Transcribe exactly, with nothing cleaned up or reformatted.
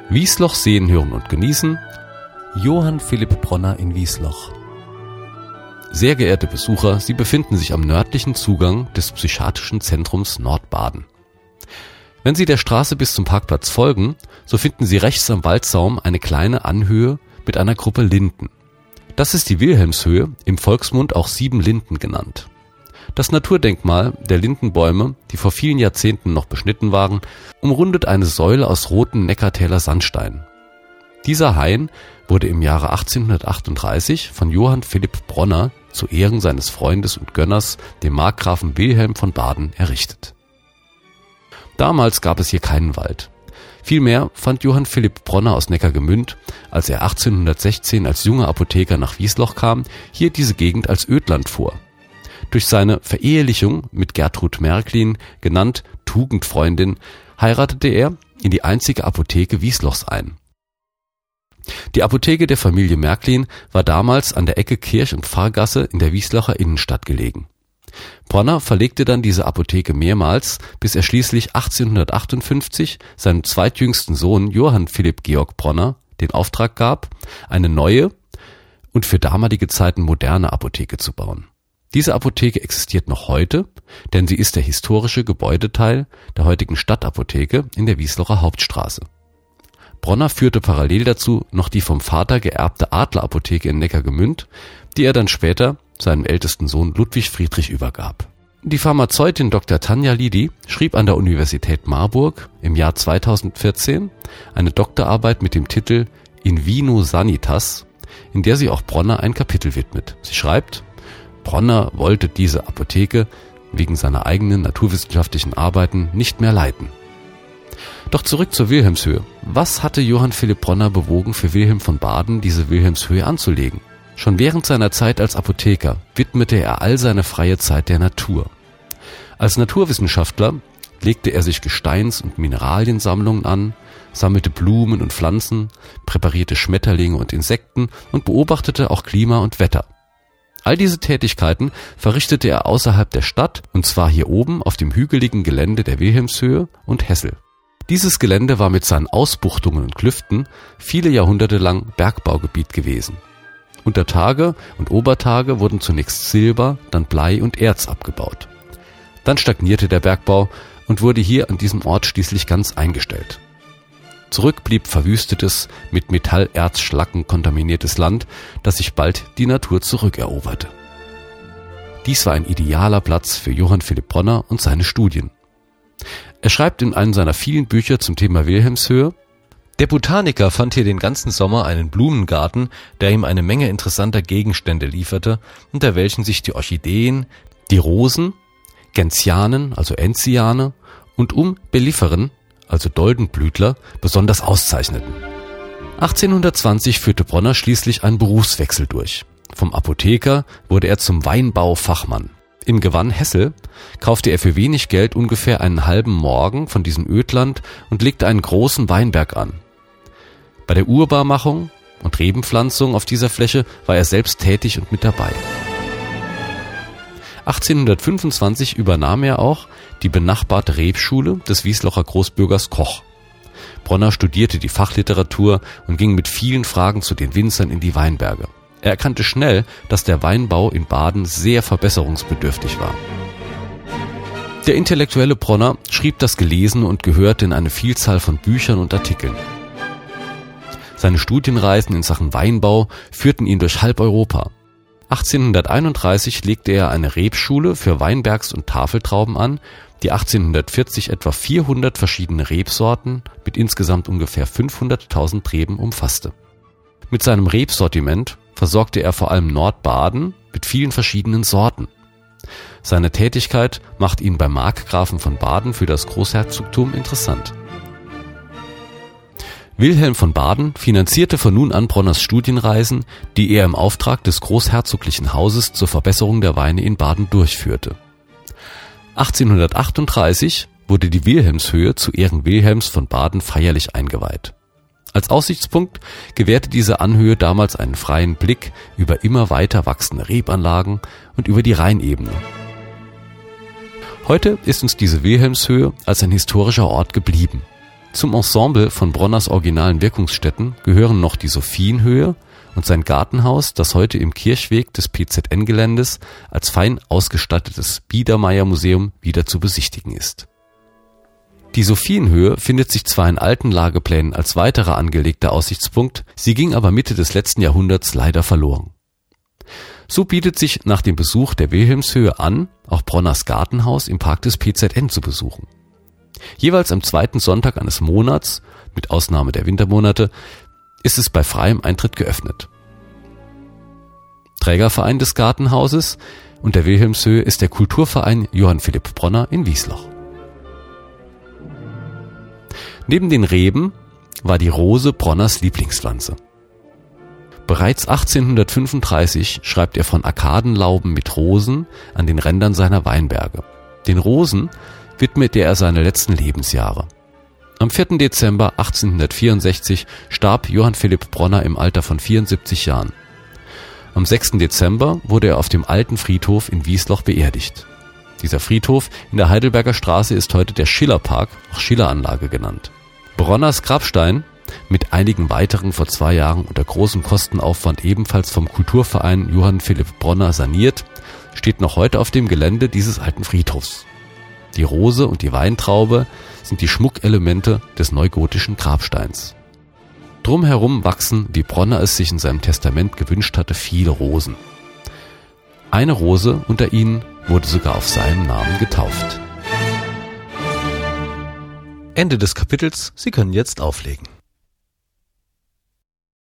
Wiesloch sehen, hören und genießen. Johann Philipp Bronner in Wiesloch. Sehr geehrte Besucher, Sie befinden sich am nördlichen Zugang des psychiatrischen Zentrums Nordbaden. Wenn Sie der Straße bis zum Parkplatz folgen, so finden Sie rechts am Waldsaum eine kleine Anhöhe mit einer Gruppe Linden. Das ist die Wilhelmshöhe, im Volksmund auch Sieben Linden genannt. Das Naturdenkmal der Lindenbäume, die vor vielen Jahrzehnten noch beschnitten waren, umrundet eine Säule aus rotem Neckartäler Sandstein. Dieser Hain wurde im Jahre achtzehnhundertachtunddreißig von Johann Philipp Bronner zu Ehren seines Freundes und Gönners, dem Markgrafen Wilhelm von Baden, errichtet. Damals gab es hier keinen Wald. Vielmehr fand Johann Philipp Bronner aus Neckargemünd, als er achtzehnhundertsechzehn als junger Apotheker nach Wiesloch kam, hier diese Gegend als Ödland vor. Durch seine Verehelichung mit Gertrud Märklin, genannt Tugendfreundin, heiratete er in die einzige Apotheke Wieslochs ein. Die Apotheke der Familie Märklin war damals an der Ecke Kirch- und Pfarrgasse in der Wieslocher Innenstadt gelegen. Bronner verlegte dann diese Apotheke mehrmals, bis er schließlich achtzehnhundertachtundfünfzig seinem zweitjüngsten Sohn Johann Philipp Georg Bronner den Auftrag gab, eine neue und für damalige Zeiten moderne Apotheke zu bauen. Diese Apotheke existiert noch heute, denn sie ist der historische Gebäudeteil der heutigen Stadtapotheke in der Wieslocher Hauptstraße. Bronner führte parallel dazu noch die vom Vater geerbte Adlerapotheke in Neckargemünd, die er dann später seinem ältesten Sohn Ludwig Friedrich übergab. Die Pharmazeutin Doktor Tanja Lidi schrieb an der Universität Marburg im Jahr zweitausendvierzehn eine Doktorarbeit mit dem Titel In Vino Sanitas, in der sie auch Bronner ein Kapitel widmet. Sie schreibt: Bronner wollte diese Apotheke wegen seiner eigenen naturwissenschaftlichen Arbeiten nicht mehr leiten. Doch zurück zur Wilhelmshöhe. Was hatte Johann Philipp Bronner bewogen, für Wilhelm von Baden diese Wilhelmshöhe anzulegen? Schon während seiner Zeit als Apotheker widmete er all seine freie Zeit der Natur. Als Naturwissenschaftler legte er sich Gesteins- und Mineraliensammlungen an, sammelte Blumen und Pflanzen, präparierte Schmetterlinge und Insekten und beobachtete auch Klima und Wetter. All diese Tätigkeiten verrichtete er außerhalb der Stadt, und zwar hier oben auf dem hügeligen Gelände der Wilhelmshöhe und Hessel. Dieses Gelände war mit seinen Ausbuchtungen und Klüften viele Jahrhunderte lang Bergbaugebiet gewesen. Unter Tage und Obertage wurden zunächst Silber, dann Blei und Erz abgebaut. Dann stagnierte der Bergbau und wurde hier an diesem Ort schließlich ganz eingestellt. Zurück blieb verwüstetes, mit Metallerzschlacken kontaminiertes Land, das sich bald die Natur zurückeroberte. Dies war ein idealer Platz für Johann Philipp Bronner und seine Studien. Er schreibt in einem seiner vielen Bücher zum Thema Wilhelmshöhe: Der Botaniker fand hier den ganzen Sommer einen Blumengarten, der ihm eine Menge interessanter Gegenstände lieferte, unter welchen sich die Orchideen, die Rosen, Gentianen, also Enziane, und Umbelliferen, also Doldenblütler, besonders auszeichneten. achtzehnhundertzwanzig führte Bronner schließlich einen Berufswechsel durch. Vom Apotheker wurde er zum Weinbaufachmann. Im Gewann Hessel kaufte er für wenig Geld ungefähr einen halben Morgen von diesem Ödland und legte einen großen Weinberg an. Bei der Urbarmachung und Rebenpflanzung auf dieser Fläche war er selbst tätig und mit dabei. achtzehnhundertfünfundzwanzig übernahm er auch die benachbarte Rebschule des Wieslocher Großbürgers Koch. Bronner studierte die Fachliteratur und ging mit vielen Fragen zu den Winzern in die Weinberge. Er erkannte schnell, dass der Weinbau in Baden sehr verbesserungsbedürftig war. Der intellektuelle Bronner schrieb das Gelesene und Gehörte in eine Vielzahl von Büchern und Artikeln. Seine Studienreisen in Sachen Weinbau führten ihn durch halb Europa. achtzehnhunderteinunddreißig legte er eine Rebschule für Weinbergs- und Tafeltrauben an, die achtzehnhundertvierzig etwa vierhundert verschiedene Rebsorten mit insgesamt ungefähr fünfhunderttausend Reben umfasste. Mit seinem Rebsortiment versorgte er vor allem Nordbaden mit vielen verschiedenen Sorten. Seine Tätigkeit macht ihn beim Markgrafen von Baden für das Großherzogtum interessant. Wilhelm von Baden finanzierte von nun an Bronners Studienreisen, die er im Auftrag des großherzoglichen Hauses zur Verbesserung der Weine in Baden durchführte. achtzehnhundertachtunddreißig wurde die Wilhelmshöhe zu Ehren Wilhelms von Baden feierlich eingeweiht. Als Aussichtspunkt gewährte diese Anhöhe damals einen freien Blick über immer weiter wachsende Rebanlagen und über die Rheinebene. Heute ist uns diese Wilhelmshöhe als ein historischer Ort geblieben. Zum Ensemble von Bronners originalen Wirkungsstätten gehören noch die Sophienhöhe und sein Gartenhaus, das heute im Kirchweg des P Z N-Geländes als fein ausgestattetes Biedermeier-Museum wieder zu besichtigen ist. Die Sophienhöhe findet sich zwar in alten Lageplänen als weiterer angelegter Aussichtspunkt, sie ging aber Mitte des letzten Jahrhunderts leider verloren. So bietet sich nach dem Besuch der Wilhelmshöhe an, auch Bronners Gartenhaus im Park des P Z N zu besuchen. Jeweils am zweiten Sonntag eines Monats, mit Ausnahme der Wintermonate, ist es bei freiem Eintritt geöffnet. Trägerverein des Gartenhauses und der Wilhelmshöhe ist der Kulturverein Johann Philipp Bronner in Wiesloch. Neben den Reben war die Rose Bronners Lieblingspflanze. Bereits achtzehnhundertfünfunddreißig schreibt er von Arkadenlauben mit Rosen an den Rändern seiner Weinberge. Den Rosen widmete er seine letzten Lebensjahre. Am vierten Dezember achtzehnhundertvierundsechzig starb Johann Philipp Bronner im Alter von vierundsiebzig Jahren. Am sechsten Dezember wurde er auf dem Alten Friedhof in Wiesloch beerdigt. Dieser Friedhof in der Heidelberger Straße ist heute der Schillerpark, auch Schilleranlage genannt. Bronners Grabstein, mit einigen weiteren vor zwei Jahren unter großem Kostenaufwand ebenfalls vom Kulturverein Johann Philipp Bronner saniert, steht noch heute auf dem Gelände dieses alten Friedhofs. Die Rose und die Weintraube sind die Schmuckelemente des neugotischen Grabsteins. Drumherum wachsen, wie Bronner es sich in seinem Testament gewünscht hatte, viele Rosen. Eine Rose unter ihnen wurde sogar auf seinen Namen getauft. Ende des Kapitels. Sie können jetzt auflegen.